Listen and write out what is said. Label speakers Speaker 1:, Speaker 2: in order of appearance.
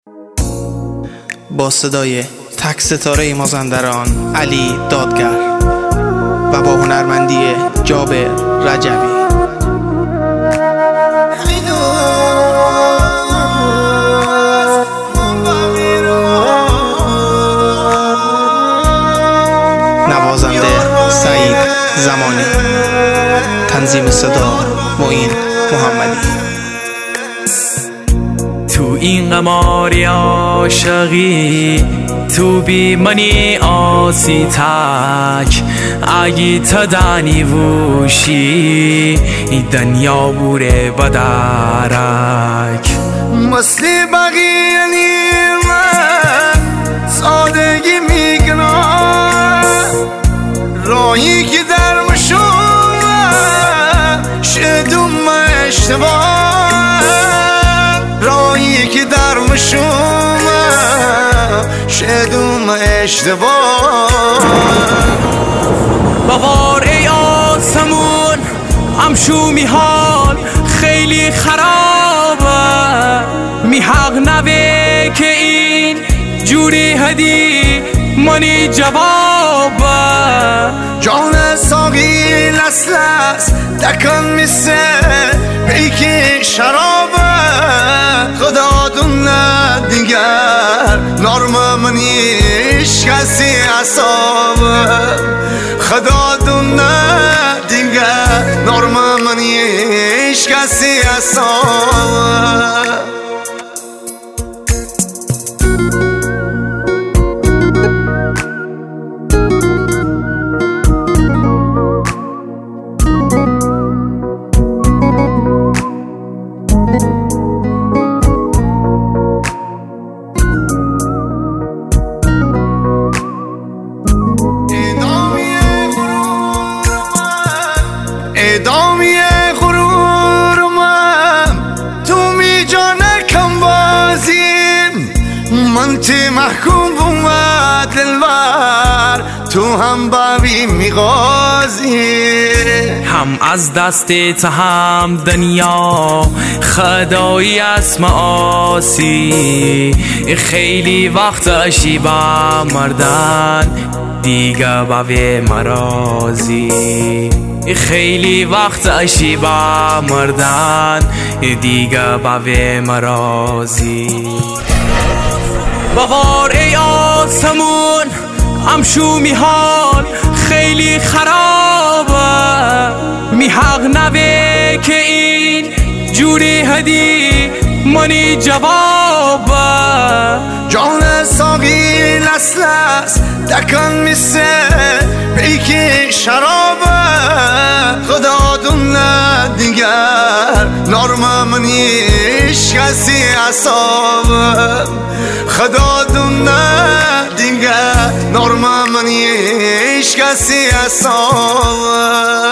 Speaker 1: با صدای تک ستاره مازندران علی دادگر و با هنرمندی جابر رجبی. نوازنده سعید زمانی، تنظیم صدا معین محمدی.
Speaker 2: تو این قماری عاشقی تو بی منی آسی تک اگی تدانی ووشی ای دنیا بوره بدرک
Speaker 3: مثل بقیه من سادگی میکنم راهی که در مشون شدوم اشتباه راهی که در مشون شدوم اشتباه
Speaker 2: بوار ای آسمون همشومی حال خیلی خرابه می حق نبه که این جوری هدی منی جوابه
Speaker 3: جان ساقی لسلس دکن میسه بیکی شرابه خدا دونه دیگر نرم منیش کسی اصابه خدا دونه دیگر نرم منیش کسی اصابه ادامی غرور من تو می جانه کم بازیم من تی محکوم بومد دلبر تو هم بابی می غازی
Speaker 2: هم از دست هم دنیا خدایی اسم آسی خیلی وقت اشی با مردن دیگه باوی مرازی خیلی وقت اشی با مردن دیگه باوی مرازی بوار ای آسمون همشومی حال خیلی خرابه می حق نبه که این جوری هدی منی جوابه
Speaker 3: جان ساقی لسلس دکن میسه بیکی شرابه خدا دونه دیگر نرم منیش کسی اصابه خدا دونه دیگر نرم منیش کسی اصابه